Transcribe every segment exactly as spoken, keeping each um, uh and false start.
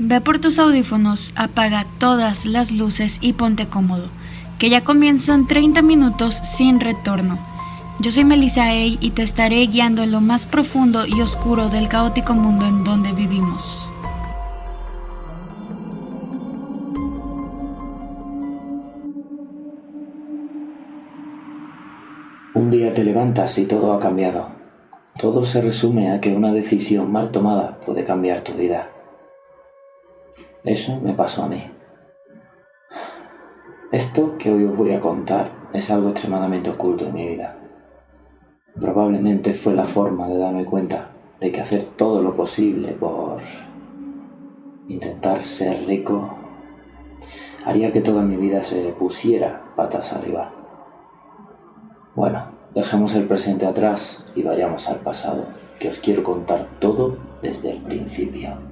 Ve por tus audífonos, apaga todas las luces y ponte cómodo, que ya comienzan treinta minutos sin retorno. Yo soy Melissa Ey y te estaré guiando en lo más profundo y oscuro del caótico mundo en donde vivimos. Un día te levantas y todo ha cambiado. Todo se resume a que una decisión mal tomada puede cambiar tu vida. Eso me pasó a mí. Esto que hoy os voy a contar es algo extremadamente oculto en mi vida. Probablemente fue la forma de darme cuenta de que hacer todo lo posible por intentar ser rico haría que toda mi vida se pusiera patas arriba. Bueno, dejemos el presente atrás y vayamos al pasado, que os quiero contar todo desde el principio.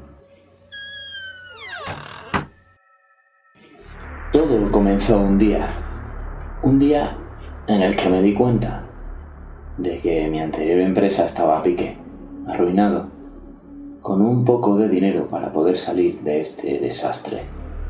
Todo comenzó un día, un día en el que me di cuenta de que mi anterior empresa estaba a pique, arruinado, con un poco de dinero para poder salir de este desastre.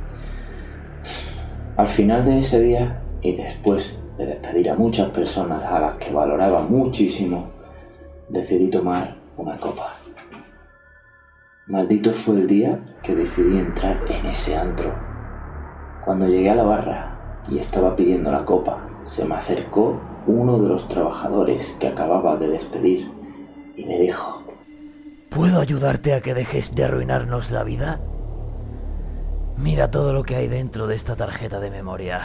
Al final de ese día, y después de despedir a muchas personas a las que valoraba muchísimo, decidí tomar una copa. Maldito fue el día que decidí entrar en ese antro. Cuando llegué a la barra y estaba pidiendo la copa, se me acercó uno de los trabajadores que acababa de despedir y me dijo: ¿Puedo ayudarte a que dejes de arruinarnos la vida? Mira todo lo que hay dentro de esta tarjeta de memoria.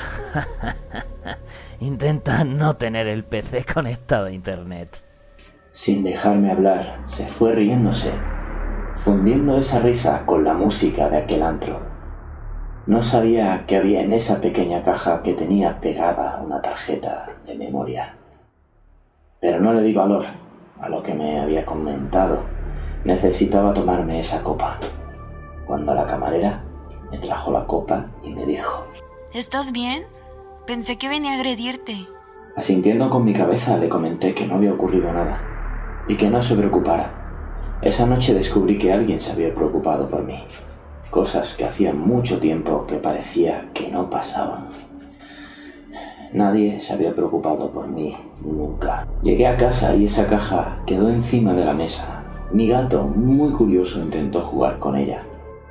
Intenta no tener el P C conectado a internet. Sin dejarme hablar, se fue riéndose, fundiendo esa risa con la música de aquel antro. No sabía que había en esa pequeña caja que tenía pegada una tarjeta de memoria. Pero no le di valor a lo que me había comentado. Necesitaba tomarme esa copa. Cuando la camarera me trajo la copa y me dijo: ¿Estás bien? Pensé que venía a agredirte. Asintiendo con mi cabeza, le comenté que no había ocurrido nada y que no se preocupara. Esa noche descubrí que alguien se había preocupado por mí. Cosas que hacía mucho tiempo que parecía que no pasaban. Nadie se había preocupado por mí nunca. Llegué a casa y esa caja quedó encima de la mesa. Mi gato, muy curioso, intentó jugar con ella,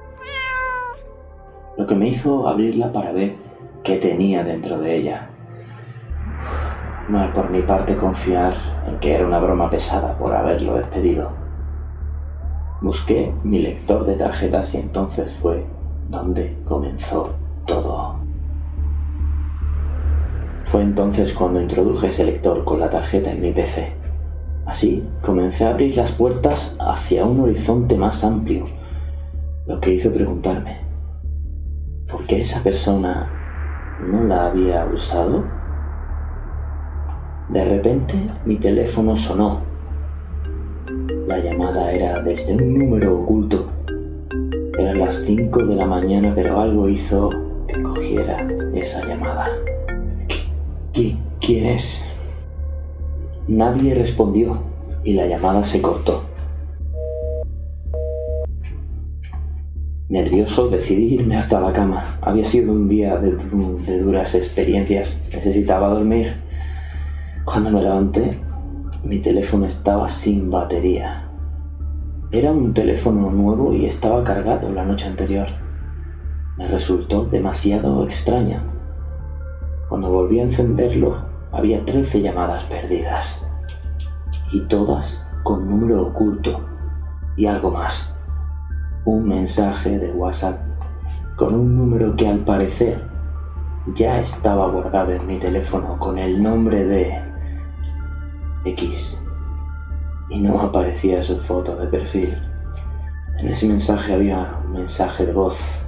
lo que me hizo abrirla para ver qué tenía dentro de ella. Mal por mi parte confiar en que era una broma pesada por haberlo despedido. Busqué mi lector de tarjetas y entonces fue donde comenzó todo. Fue entonces cuando introduje ese lector con la tarjeta en mi P C. Así comencé a abrir las puertas hacia un horizonte más amplio, lo que hizo preguntarme: ¿por qué esa persona no la había usado? De repente mi teléfono sonó. La llamada era desde un número oculto. Eran las cinco de la mañana, pero algo hizo que cogiera esa llamada. ¿Qué, quién es? Nadie respondió y la llamada se cortó. Nervioso decidí irme hasta la cama. Había sido un día de, de duras experiencias. Necesitaba dormir. Cuando me levanté, mi teléfono estaba sin batería. Era un teléfono nuevo y estaba cargado la noche anterior. Me resultó demasiado extraño. Cuando volví a encenderlo, había trece llamadas perdidas. Y todas con número oculto. Y algo más. Un mensaje de WhatsApp con un número que al parecer ya estaba guardado en mi teléfono con el nombre de X. Y no aparecía su foto de perfil. En ese mensaje había un mensaje de voz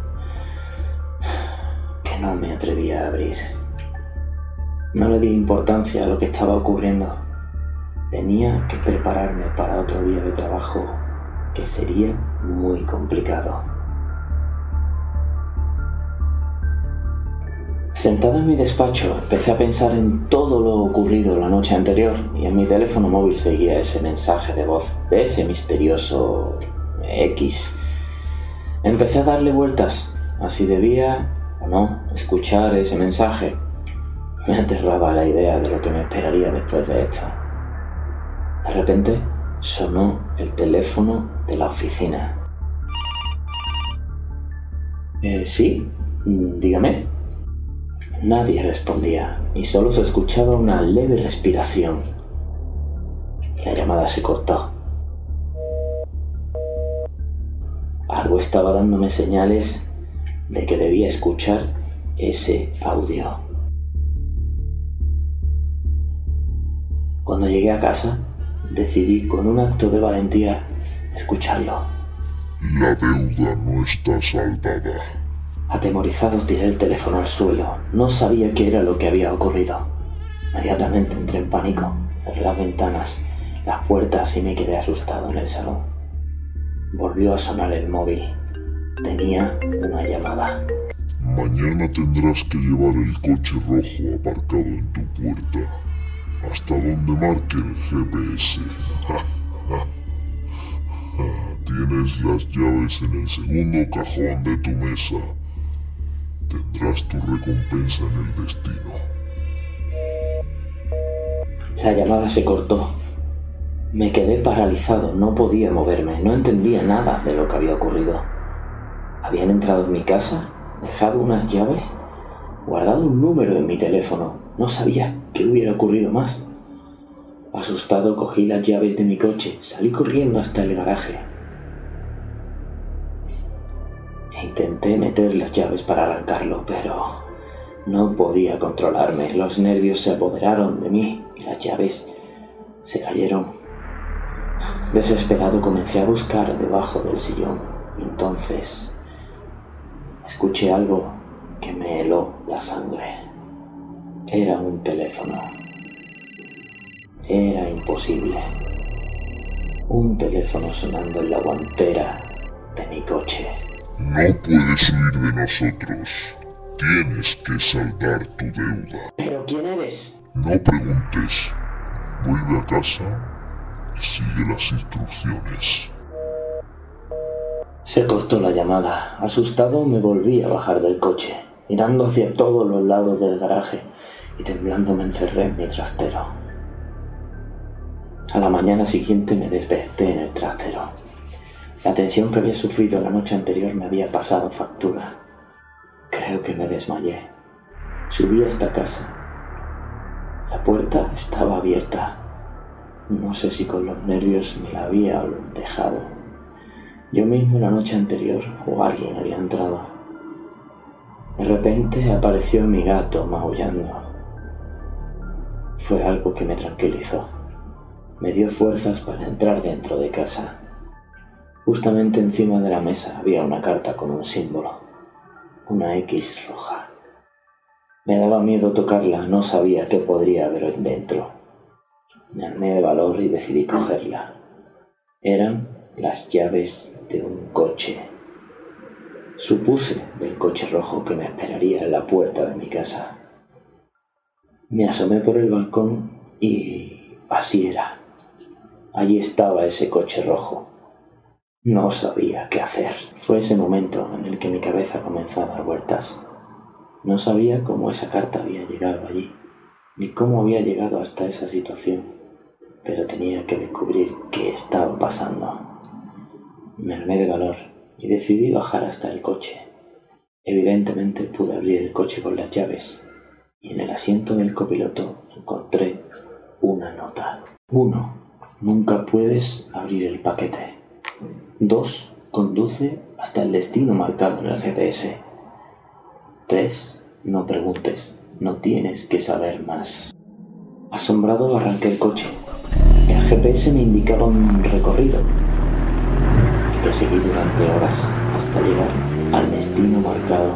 que no me atrevía a abrir. No le di importancia a lo que estaba ocurriendo. Tenía que prepararme para otro día de trabajo que sería muy complicado. Sentado en mi despacho, empecé a pensar en todo lo ocurrido la noche anterior y en mi teléfono móvil seguía ese mensaje de voz de ese misterioso X. Empecé a darle vueltas, a si debía o no escuchar ese mensaje. Me aterraba la idea de lo que me esperaría después de esto. De repente sonó el teléfono de la oficina. Eh, sí, dígame. Nadie respondía y solo se escuchaba una leve respiración. La llamada se cortó. Algo estaba dándome señales de que debía escuchar ese audio. Cuando llegué a casa, decidí con un acto de valentía escucharlo. La deuda no está saldada. Atemorizado tiré el teléfono al suelo. No sabía qué era lo que había ocurrido. Inmediatamente entré en pánico. Cerré las ventanas, las puertas y me quedé asustado en el salón. Volvió a sonar el móvil. Tenía una llamada. Mañana tendrás que llevar el coche rojo aparcado en tu puerta, hasta donde marque el G P S. Tienes las llaves en el segundo cajón de tu mesa. Tendrás tu recompensa en el destino. La llamada se cortó. Me quedé paralizado, no podía moverme, no entendía nada de lo que había ocurrido. Habían entrado en mi casa, dejado unas llaves, guardado un número en mi teléfono. No sabía qué hubiera ocurrido más. Asustado cogí las llaves de mi coche, salí corriendo hasta el garaje. E intenté meter las llaves para arrancarlo, pero no podía controlarme. Los nervios se apoderaron de mí y las llaves se cayeron. Desesperado comencé a buscar debajo del sillón. Entonces escuché algo que me heló la sangre. Era un teléfono. Era imposible. Un teléfono sonando en la guantera de mi coche. No puedes huir de nosotros. Tienes que saldar tu deuda. ¿Pero quién eres? No preguntes. Vuelve a casa y sigue las instrucciones. Se cortó la llamada. Asustado me volví a bajar del coche, mirando hacia todos los lados del garaje y temblando me encerré en mi trastero. A la mañana siguiente me desperté en el trastero. La tensión que había sufrido la noche anterior me había pasado factura. Creo que me desmayé. Subí hasta casa. La puerta estaba abierta. No sé si con los nervios me la había dejado. Yo mismo la noche anterior o alguien había entrado. De repente apareció mi gato maullando. Fue algo que me tranquilizó. Me dio fuerzas para entrar dentro de casa. Justamente encima de la mesa había una carta con un símbolo, una X roja. Me daba miedo tocarla, no sabía qué podría haber dentro. Me armé de valor y decidí cogerla. Eran las llaves de un coche. Supuse del coche rojo que me esperaría en la puerta de mi casa. Me asomé por el balcón y así era. Allí estaba ese coche rojo. No sabía qué hacer. Fue ese momento en el que mi cabeza comenzó a dar vueltas. No sabía cómo esa carta había llegado allí, ni cómo había llegado hasta esa situación, pero tenía que descubrir qué estaba pasando. Me armé de valor y decidí bajar hasta el coche. Evidentemente pude abrir el coche con las llaves y en el asiento del copiloto encontré una nota. Uno. Nunca puedes abrir el paquete. Dos. Conduce hasta el destino marcado en el G P S. Tres. No preguntes. No tienes que saber más. Asombrado arranqué el coche. El G P S me indicaba un recorrido, el que seguí durante horas hasta llegar al destino marcado.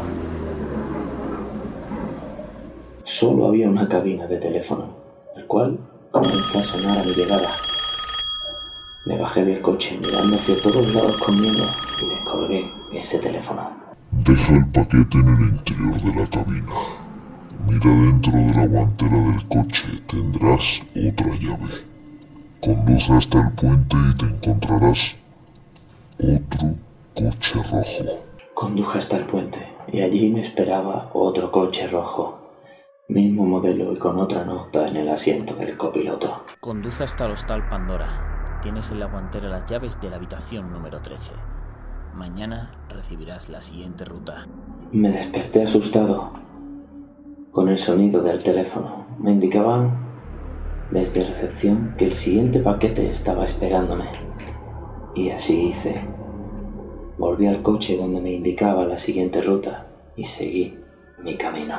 Solo había una cabina de teléfono, el cual comenzó a sonar a mi llegada. Me bajé del coche mirando hacia todos lados con miedo y descolgué ese teléfono. Deja el paquete en el interior de la cabina. Mira dentro de la guantera del coche, tendrás otra llave. Conduce hasta el puente y te encontrarás otro coche rojo. Conduje hasta el puente y allí me esperaba otro coche rojo, mismo modelo y con otra nota en el asiento del copiloto. Conduce hasta el Hostal Pandora. Tienes en la guantera las llaves de la habitación número trece. Mañana recibirás la siguiente ruta. Me desperté asustado. Con el sonido del teléfono me indicaban desde recepción que el siguiente paquete estaba esperándome. Y así hice. Volví al coche donde me indicaba la siguiente ruta y seguí mi camino.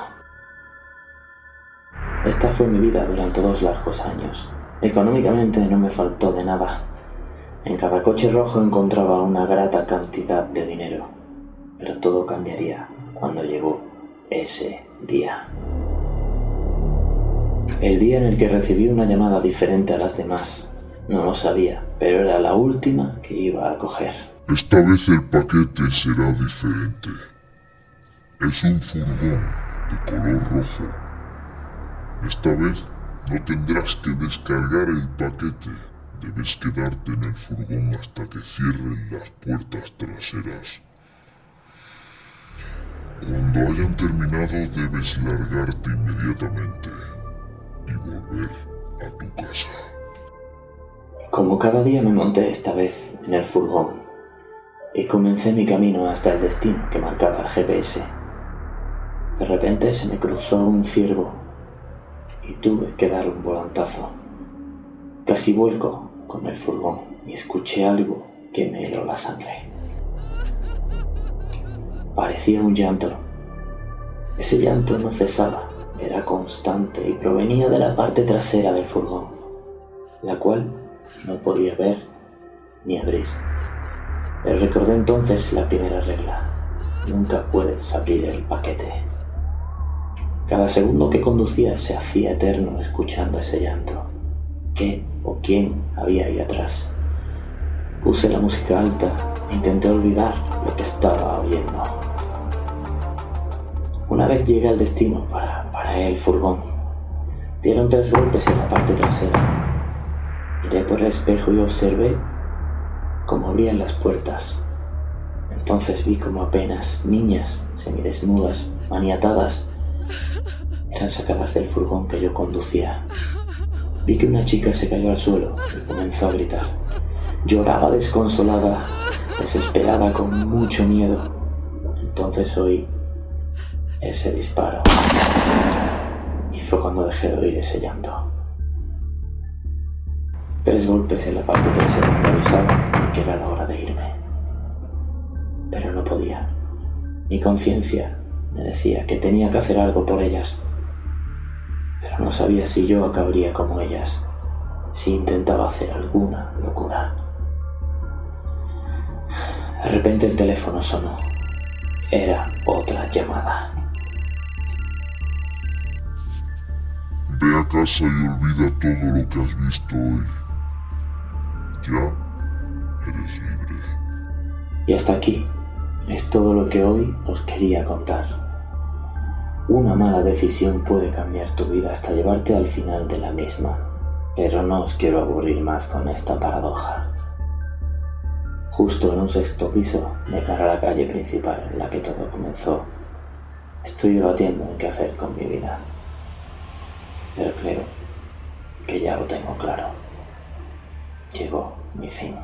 Esta fue mi vida durante dos largos años. Económicamente no me faltó de nada. En cada coche rojo encontraba una grata cantidad de dinero. Pero todo cambiaría cuando llegó ese día. El día en el que recibí una llamada diferente a las demás. No lo sabía, pero era la última que iba a coger. Esta vez el paquete será diferente. Es un furgón de color rojo. Esta vez no tendrás que descargar el paquete. Debes quedarte en el furgón hasta que cierren las puertas traseras. Cuando hayan terminado debes largarte inmediatamente y volver a tu casa. Como cada día me monté esta vez en el furgón y comencé mi camino hasta el destino que marcaba el G P S. De repente se me cruzó un ciervo y tuve que dar un volantazo. Casi vuelco con el furgón y escuché algo que me heló la sangre. Parecía un llanto. Ese llanto no cesaba, era constante y provenía de la parte trasera del furgón, la cual no podía ver ni abrir. Pero recordé entonces la primera regla: nunca puedes abrir el paquete. Cada segundo que conducía se hacía eterno escuchando ese llanto. ¿Qué o quién había ahí atrás? Puse la música alta e intenté olvidar lo que estaba oyendo. Una vez llegué al destino para, para el furgón, dieron tres golpes en la parte trasera. Miré por el espejo y observé cómo abrían las puertas. Entonces vi como apenas niñas semidesnudas, maniatadas, eran sacadas del furgón que yo conducía. Vi que una chica se cayó al suelo y comenzó a gritar. Lloraba desconsolada, desesperada, con mucho miedo. Entonces oí ese disparo y fue cuando dejé de oír ese llanto. Tres golpes en la parte trasera me avisaban de que era la hora de irme. Pero no podía. Mi conciencia me decía que tenía que hacer algo por ellas. Pero no sabía si yo acabaría como ellas, si intentaba hacer alguna locura. De repente el teléfono sonó. Era otra llamada. Ve a casa y olvida todo lo que has visto hoy. Ya eres libre. Y hasta aquí es todo lo que hoy os quería contar. Una mala decisión puede cambiar tu vida hasta llevarte al final de la misma, pero no os quiero aburrir más con esta paradoja. Justo en un sexto piso, de cara a la calle principal en la que todo comenzó, estoy debatiendo en qué hacer con mi vida. Pero creo que ya lo tengo claro. Llegó mi fin.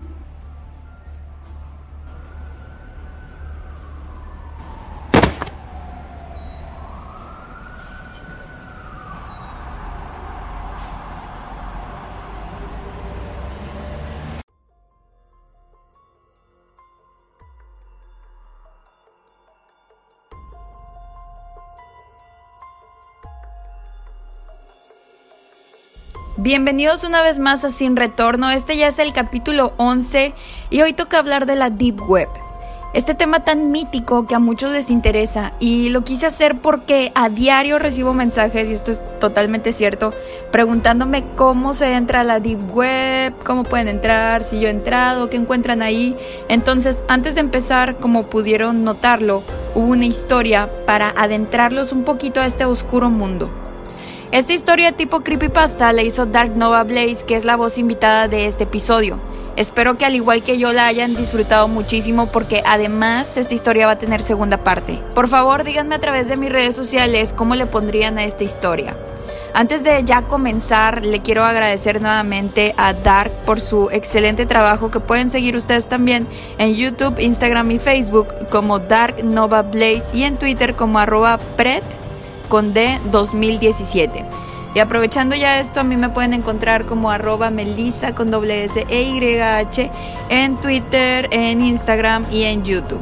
Bienvenidos una vez más a Sin Retorno. Este ya es el capítulo once y hoy toca hablar de la Deep Web. Este tema tan mítico que a muchos les interesa, y lo quise hacer porque a diario recibo mensajes, y esto es totalmente cierto, preguntándome cómo se entra a la Deep Web, cómo pueden entrar, si yo he entrado, qué encuentran ahí. Entonces, antes de empezar, como pudieron notarlo, hubo una historia para adentrarlos un poquito a este oscuro mundo. Esta historia tipo creepypasta la hizo Dark Nova Blaze, que es la voz invitada de este episodio. Espero que al igual que yo la hayan disfrutado muchísimo, porque además esta historia va a tener segunda parte. Por favor, díganme a través de mis redes sociales cómo le pondrían a esta historia. Antes de ya comenzar, le quiero agradecer nuevamente a Dark por su excelente trabajo, que pueden seguir ustedes también en YouTube, Instagram y Facebook como Dark Nova Blaze, y en Twitter como arroba pret con D dos mil diecisiete. Y aprovechando ya esto, a mí me pueden encontrar como arroba melisa con doble S E Y H en Twitter, en Instagram y en YouTube.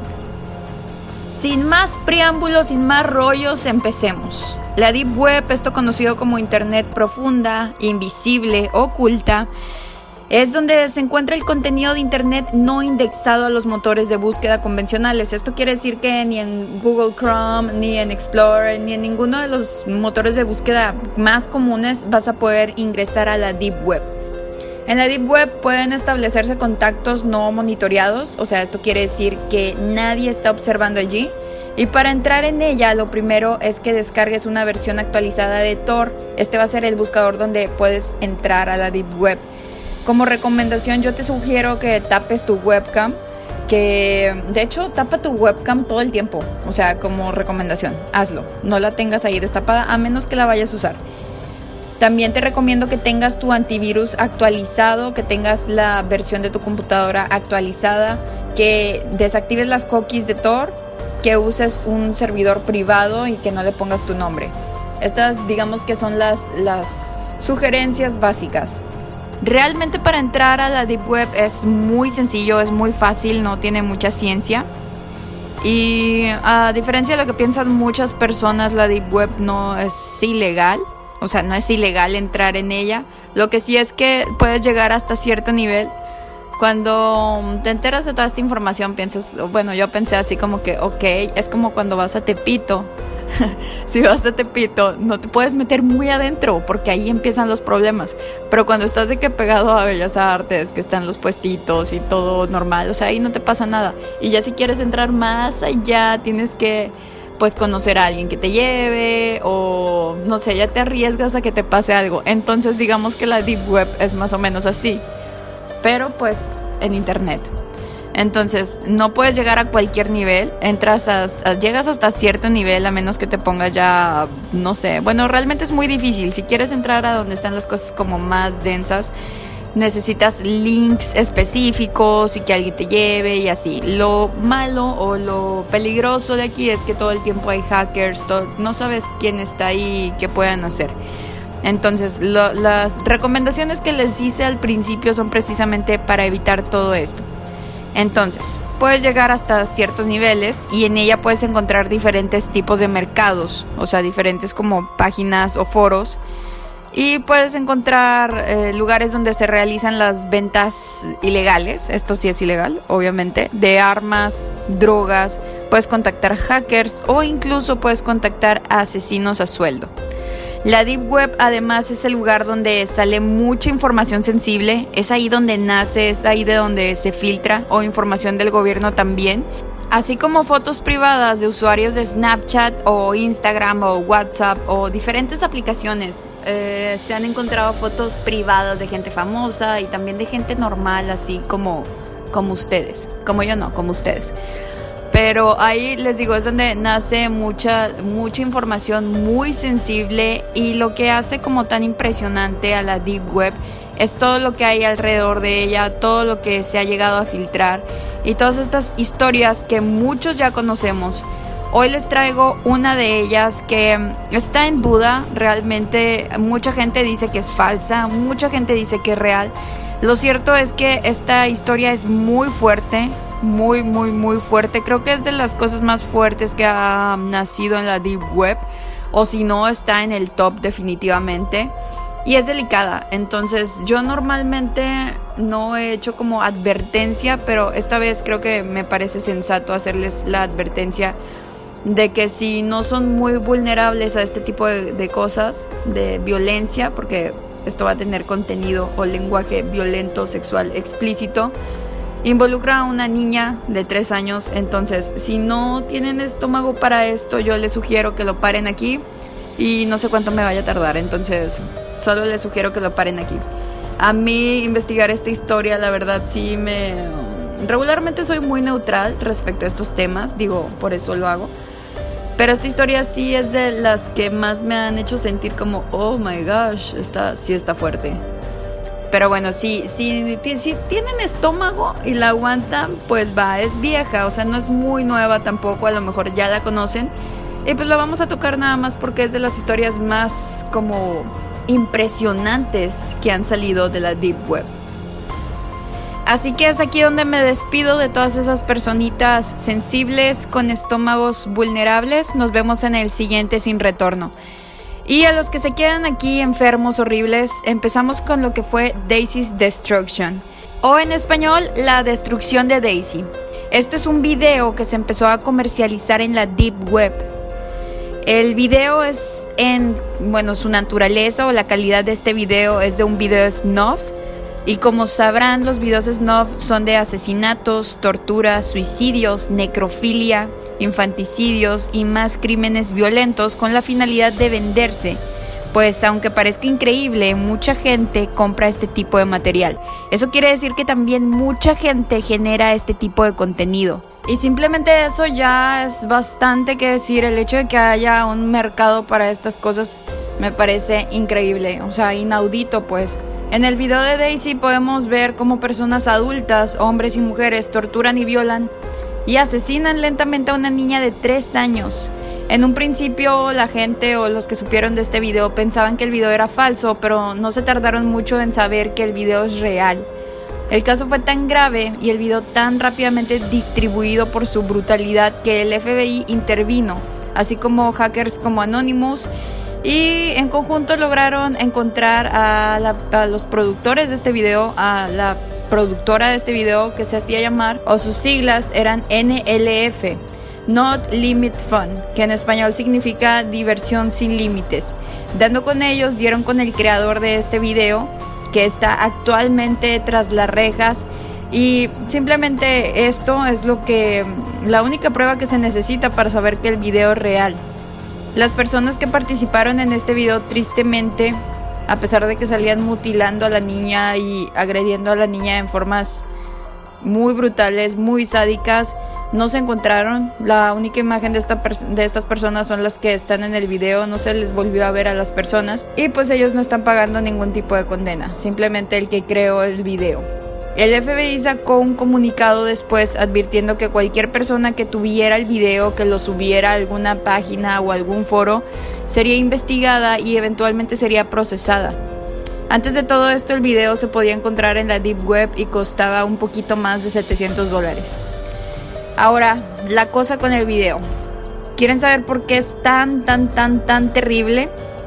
Sin más preámbulos, sin más rollos, empecemos. La Deep Web, esto conocido como Internet profunda, invisible, oculta, es donde se encuentra el contenido de Internet no indexado a los motores de búsqueda convencionales. Esto quiere decir que ni en Google Chrome, ni en Explorer, ni en ninguno de los motores de búsqueda más comunes vas a poder ingresar a la Deep Web. En la Deep Web pueden establecerse contactos no monitoreados, o sea, esto quiere decir que nadie está observando allí. Y para entrar en ella, lo primero es que descargues una versión actualizada de Tor. Este va a ser el buscador donde puedes entrar a la Deep Web. Como recomendación, yo te sugiero que tapes tu webcam, que de hecho tapa tu webcam todo el tiempo, o sea, como recomendación, hazlo, no la tengas ahí destapada a menos que la vayas a usar. También te recomiendo que tengas tu antivirus actualizado, que tengas la versión de tu computadora actualizada, que desactives las cookies de Tor, que uses un servidor privado y que no le pongas tu nombre. Estas, digamos que son las, las sugerencias básicas. Realmente para entrar a la Deep Web es muy sencillo, es muy fácil, no tiene mucha ciencia. Y a diferencia de lo que piensan muchas personas, la Deep Web no es ilegal. O sea, no es ilegal entrar en ella. Lo que sí es que puedes llegar hasta cierto nivel. Cuando te enteras de toda esta información, piensas, bueno, yo pensé así como que, ok, es como cuando vas a Tepito. Si vas a Tepito, no te puedes meter muy adentro porque ahí empiezan los problemas. Pero cuando estás de que pegado a Bellas Artes, que están los puestitos y todo normal, o sea, ahí no te pasa nada. Y ya si quieres entrar más allá, tienes que, pues, conocer a alguien que te lleve, o no sé, ya te arriesgas a que te pase algo. Entonces, digamos que la Deep Web es más o menos así, pero pues en internet. Entonces no puedes llegar a cualquier nivel, entras a, a, llegas hasta cierto nivel, a menos que te pongas ya, no sé, bueno, realmente es muy difícil. Si quieres entrar a donde están las cosas como más densas, necesitas links específicos y que alguien te lleve y así. Lo malo o lo peligroso de aquí es que todo el tiempo hay hackers, todo, no sabes quién está ahí y qué pueden hacer. Entonces, lo, las recomendaciones que les hice al principio son precisamente para evitar todo esto. Entonces, puedes llegar hasta ciertos niveles y en ella puedes encontrar diferentes tipos de mercados, o sea, diferentes como páginas o foros. Y puedes encontrar eh, lugares donde se realizan las ventas ilegales, esto sí es ilegal, obviamente, de armas, drogas. Puedes contactar hackers o incluso puedes contactar a asesinos a sueldo. La Deep Web además es el lugar donde sale mucha información sensible, es ahí donde nace, es ahí de donde se filtra, o información del gobierno también, así como fotos privadas de usuarios de Snapchat o Instagram o WhatsApp o diferentes aplicaciones. Eh, se han encontrado fotos privadas de gente famosa y también de gente normal, así como, como ustedes, como yo no, como ustedes. Pero ahí les digo, es donde nace mucha, mucha información muy sensible, y lo que hace como tan impresionante a la Deep Web es todo lo que hay alrededor de ella, todo lo que se ha llegado a filtrar y todas estas historias que muchos ya conocemos. Hoy les traigo una de ellas que está en duda, realmente mucha gente dice que es falsa, mucha gente dice que es real. Lo cierto es que esta historia es muy fuerte, muy, muy, muy fuerte. Creo que es de las cosas más fuertes que ha nacido en la Deep Web, o si no, está en el top definitivamente. Y es delicada, entonces yo normalmente no he hecho como advertencia, pero esta vez creo que me parece sensato hacerles la advertencia de que si no son muy vulnerables a este tipo de, de cosas, de violencia, porque esto va a tener contenido o lenguaje violento, sexual, explícito, involucra a una niña de tres años, entonces si no tienen estómago para esto, yo les sugiero que lo paren aquí, y no sé cuánto me vaya a tardar, entonces solo les sugiero que lo paren aquí. A mí investigar esta historia, la verdad, sí me... Regularmente soy muy neutral respecto a estos temas, digo, por eso lo hago. Pero esta historia sí es de las que más me han hecho sentir como, oh my gosh, está, sí está fuerte. Pero bueno, si, si, si tienen estómago y la aguantan, pues va, es vieja, o sea, no es muy nueva tampoco, a lo mejor ya la conocen. Y pues la vamos a tocar nada más porque es de las historias más como impresionantes que han salido de la Deep Web. Así que es aquí donde me despido de todas esas personitas sensibles con estómagos vulnerables. Nos vemos en el siguiente Sin Retorno. Y a los que se quedan aquí enfermos, horribles, empezamos con lo que fue Daisy's Destruction, o en español, La Destrucción de Daisy. Este es un video que se empezó a comercializar en la Deep Web. El video es en, bueno, su naturaleza o la calidad de este video es de un video snuff. Y como sabrán, los videos snuff son de asesinatos, torturas, suicidios, necrofilia, infanticidios y más crímenes violentos con la finalidad de venderse. Pues aunque parezca increíble, mucha gente compra este tipo de material. Eso quiere decir que también mucha gente genera este tipo de contenido. Y simplemente eso ya es bastante que decir. El hecho de que haya un mercado para estas cosas me parece increíble, o sea, inaudito pues. En el video de Daisy podemos ver cómo personas adultas, hombres y mujeres, torturan y violan y asesinan lentamente a una niña de tres años. En un principio la gente o los que supieron de este video pensaban que el video era falso, pero no se tardaron mucho en saber que el video es real. El caso fue tan grave y el video tan rápidamente distribuido por su brutalidad que el F B I intervino, así como hackers como Anonymous. Y en conjunto lograron encontrar a, la, a los productores de este video, a la productora de este video que se hacía llamar, o sus siglas eran N L F, Not Limit Fun, que en español significa diversión sin límites. Dando con ellos, dieron con el creador de este video, que está actualmente tras las rejas. Y simplemente esto es lo que, la única prueba que se necesita para saber que el video es real. Las personas que participaron en este video, tristemente, a pesar de que salían mutilando a la niña y agrediendo a la niña en formas muy brutales, muy sádicas, no se encontraron. La única imagen de, esta pers- de estas personas son las que están en el video, no se les volvió a ver a las personas y pues ellos no están pagando ningún tipo de condena, simplemente el que creó el video. El F B I sacó un comunicado después advirtiendo que cualquier persona que tuviera el video, que lo subiera a alguna página o algún foro, sería investigada y eventualmente sería procesada. Antes de todo esto, el video se podía encontrar en la Deep Web y costaba un poquito más de setecientos dólares. Ahora, la cosa con el video. ¿Quieren saber por qué es tan, tan, tan, tan terrible?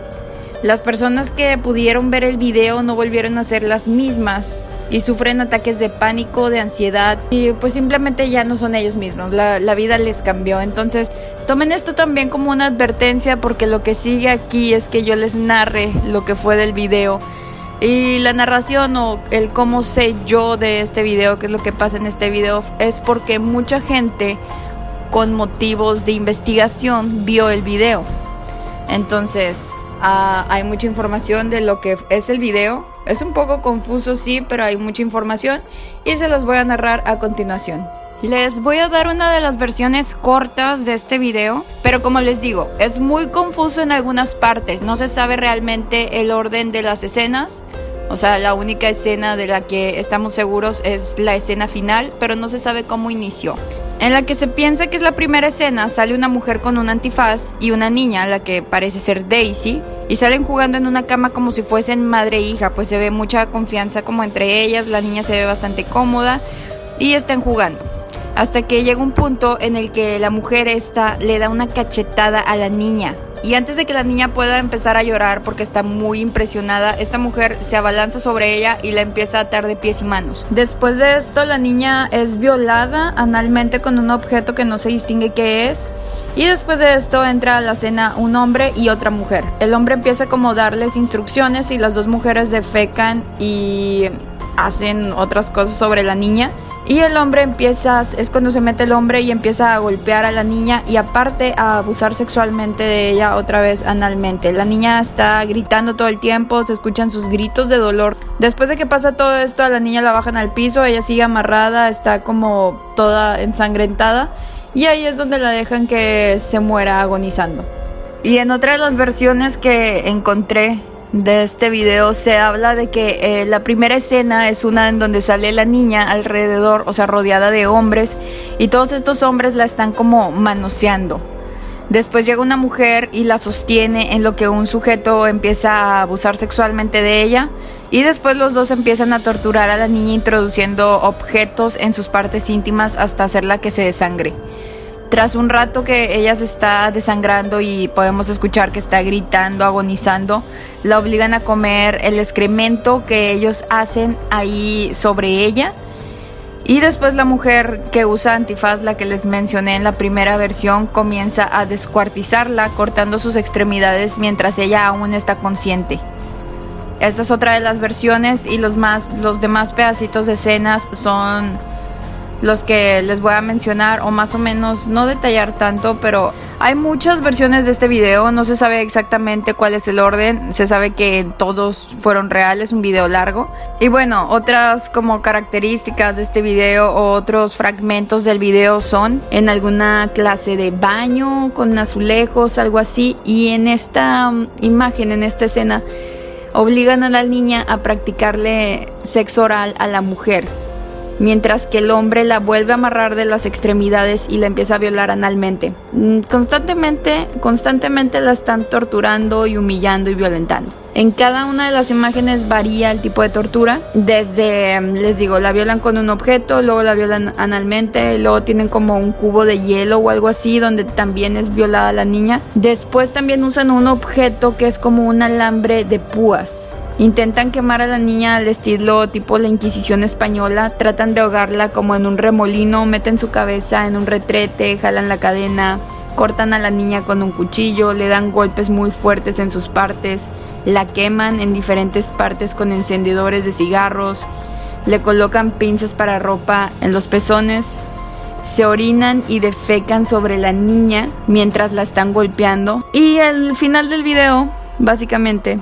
Las personas que pudieron ver el video no volvieron a ser las mismas y sufren ataques de pánico, de ansiedad y pues simplemente ya no son ellos mismos, la, la vida les cambió. Entonces tomen esto también como una advertencia, porque lo que sigue aquí es que yo les narre lo que fue del video y la narración o el cómo sé yo de este video, qué es lo que pasa en este video, es porque mucha gente con motivos de investigación vio el video. Entonces uh, hay mucha información de lo que es el video. Es un poco confuso, sí, pero hay mucha información y se los voy a narrar a continuación. Les voy a dar una de las versiones cortas de este video, pero como les digo, es muy confuso en algunas partes. No se sabe realmente el orden de las escenas. O sea, la única escena de la que estamos seguros es la escena final, pero no se sabe cómo inició. En la que se piensa que es la primera escena, sale una mujer con un antifaz y una niña, la que parece ser Daisy, y salen jugando en una cama como si fuesen madre e hija, pues se ve mucha confianza como entre ellas, la niña se ve bastante cómoda y están jugando. Hasta que llega un punto en el que la mujer esta le da una cachetada a la niña. Y antes de que la niña pueda empezar a llorar porque está muy impresionada, esta mujer se abalanza sobre ella y la empieza a atar de pies y manos. Después de esto, la niña es violada analmente con un objeto que no se distingue qué es. Y después de esto entra a la escena un hombre y otra mujer. El hombre empieza como a darles instrucciones y las dos mujeres defecan y hacen otras cosas sobre la niña. Y el hombre empieza, es cuando se mete el hombre y empieza a golpear a la niña y aparte a abusar sexualmente de ella otra vez analmente. La niña está gritando todo el tiempo, se escuchan sus gritos de dolor. Después de que pasa todo esto, a la niña la bajan al piso, ella sigue amarrada, está como toda ensangrentada y ahí es donde la dejan que se muera agonizando. Y en otra de las versiones que encontré de este video se habla de que eh, la primera escena es una en donde sale la niña alrededor, o sea, rodeada de hombres, y todos estos hombres la están como manoseando. Después llega una mujer y la sostiene en lo que un sujeto empieza a abusar sexualmente de ella, y después los dos empiezan a torturar a la niña introduciendo objetos en sus partes íntimas hasta hacerla que se desangre. Tras un rato que ella se está desangrando y podemos escuchar que está gritando, agonizando, la obligan a comer el excremento que ellos hacen ahí sobre ella. Y después la mujer que usa antifaz, la que les mencioné en la primera versión, comienza a descuartizarla, cortando sus extremidades mientras ella aún está consciente. Esta es otra de las versiones y los, más, los demás pedacitos de escenas son los que les voy a mencionar, o más o menos no detallar tanto, pero hay muchas versiones de este video, no se sabe exactamente cuál es el orden, se sabe que todos fueron reales, un video largo. Y bueno, otras como características de este video o otros fragmentos del video son en alguna clase de baño con azulejos, algo así, y en esta um, imagen, en esta escena, obligan a la niña a practicarle sexo oral a la mujer, mientras que el hombre la vuelve a amarrar de las extremidades y la empieza a violar analmente. Constantemente, constantemente la están torturando y humillando y violentando. En cada una de las imágenes varía el tipo de tortura. Desde, les digo, la violan con un objeto, luego la violan analmente, luego tienen como un cubo de hielo o algo así donde también es violada la niña. Después también usan un objeto que es como un alambre de púas. Intentan quemar a la niña al estilo tipo la Inquisición española, tratan de ahogarla como en un remolino, meten su cabeza en un retrete, jalan la cadena, cortan a la niña con un cuchillo, le dan golpes muy fuertes en sus partes, la queman en diferentes partes con encendedores de cigarros, le colocan pinzas para ropa en los pezones, se orinan y defecan sobre la niña mientras la están golpeando. Y el final del video, básicamente,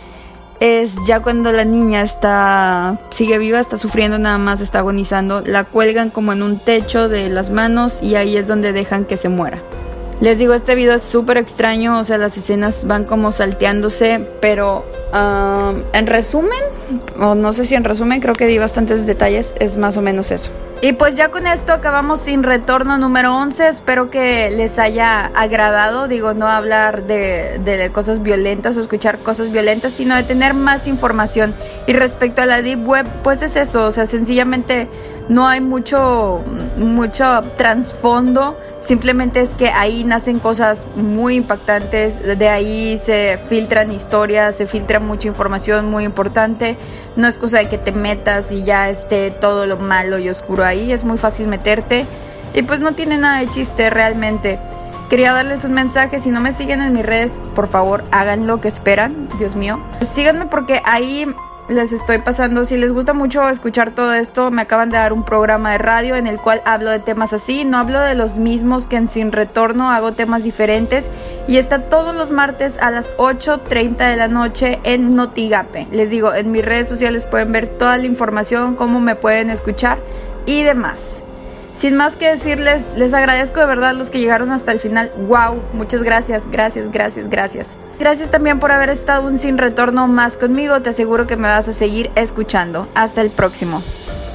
es ya cuando la niña está sigue viva, está sufriendo nada más, está agonizando, la cuelgan como en un techo de las manos y ahí es donde dejan que se muera. Les digo, este video es súper extraño, o sea, las escenas van como salteándose, pero um, en resumen, o no sé si en resumen, creo que di bastantes detalles, es más o menos eso. Y pues ya con esto acabamos Sin Retorno número once, espero que les haya agradado, digo, no hablar de, de cosas violentas o escuchar cosas violentas, sino de tener más información. Y respecto a la Deep Web, pues es eso, o sea, sencillamente no hay mucho, mucho trasfondo. Simplemente es que ahí nacen cosas muy impactantes, de ahí se filtran historias, se filtra mucha información muy importante. No es cosa de que te metas y ya esté todo lo malo y oscuro ahí, es muy fácil meterte y pues no tiene nada de chiste realmente. Quería darles un mensaje, si no me siguen en mis redes, por favor hagan lo que esperan, Dios mío. Pues síganme porque ahí les estoy pasando, si les gusta mucho escuchar todo esto, me acaban de dar un programa de radio en el cual hablo de temas así, no hablo de los mismos que en Sin Retorno, hago temas diferentes y está todos los martes a las ocho treinta de la noche en Notigape. Les digo, en mis redes sociales pueden ver toda la información, cómo me pueden escuchar y demás. Sin más que decirles, les agradezco de verdad los que llegaron hasta el final. Wow, muchas gracias, gracias, gracias, gracias. Gracias también por haber estado un Sin Retorno más conmigo. Te aseguro que me vas a seguir escuchando. Hasta el próximo.